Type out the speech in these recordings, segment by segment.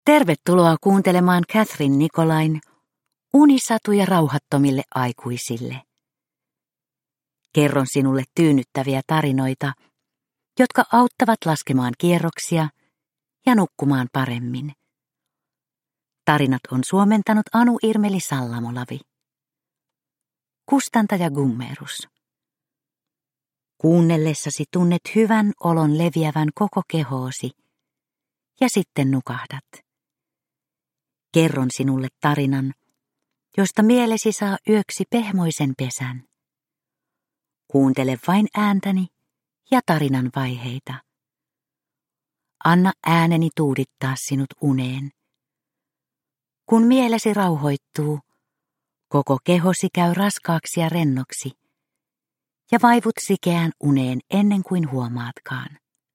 Tervetuloa kuuntelemaan Catherine Nicolain unisatuja rauhattomille aikuisille. Kerron sinulle tyynnyttäviä tarinoita, jotka auttavat laskemaan kierroksia ja nukkumaan paremmin. Tarinat on suomentanut Anu Irmeli Sallamolavi. Kustantaja Gummerus. Kuunnellessasi tunnet hyvän olon leviävän koko kehoosi ja sitten nukahdat. Kerron sinulle tarinan, josta mielesi saa yöksi pehmoisen pesän. Kuuntele vain ääntäni ja tarinan vaiheita. Anna ääneni tuudittaa sinut uneen. Kun mielesi rauhoittuu, koko kehosi käy raskaaksi ja rennoksi, ja vaivut sikeään uneen ennen kuin huomaatkaan.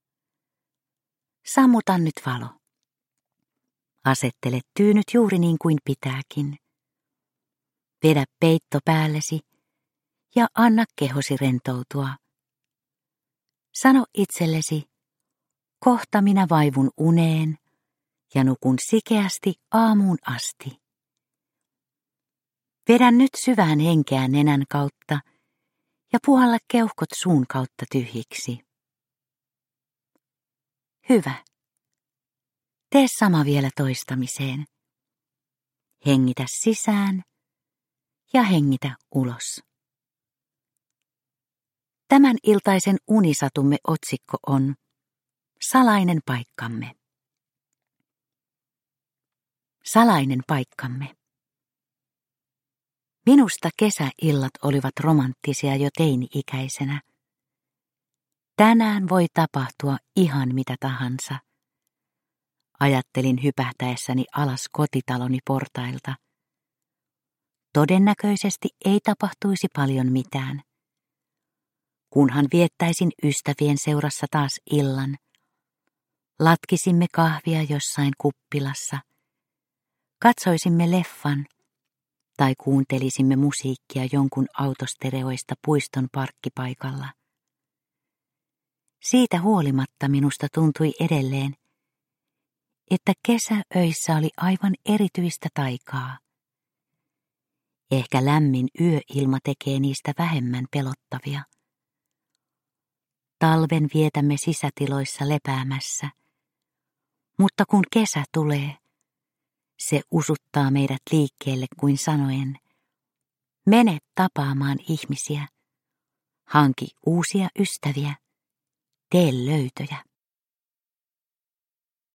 Sammuta nyt valo. Asettele tyynyt juuri niin kuin pitääkin. Vedä peitto päällesi ja anna kehosi rentoutua. Sano itsellesi, kohta minä vaivun uneen ja nukun sikeästi aamuun asti. Vedä nyt syvään henkeä nenän kautta ja puhalla keuhkot suun kautta tyhjiksi. Hyvä. Tee sama vielä toistamiseen. Hengitä sisään ja hengitä ulos. Tämän iltaisen unisatumme otsikko on Salainen paikkamme. Salainen paikkamme. Minusta kesäillat olivat romanttisia jo teini-ikäisenä. Tänään voi tapahtua ihan mitä tahansa. Ajattelin hypähtäessäni alas kotitaloni portailta. Todennäköisesti ei tapahtuisi paljon mitään. Kunhan viettäisin ystävien seurassa taas illan. Latkisimme kahvia jossain kuppilassa. Katsoisimme leffan tai kuuntelisimme musiikkia jonkun autostereoista puiston parkkipaikalla. Siitä huolimatta minusta tuntui edelleen, että kesäöissä oli aivan erityistä taikaa. Ehkä lämmin yöilma tekee niistä vähemmän pelottavia. Talven vietämme sisätiloissa lepäämässä, mutta kun kesä tulee, se usuttaa meidät liikkeelle kuin sanoen, mene tapaamaan ihmisiä, hanki uusia ystäviä, tee löytöjä.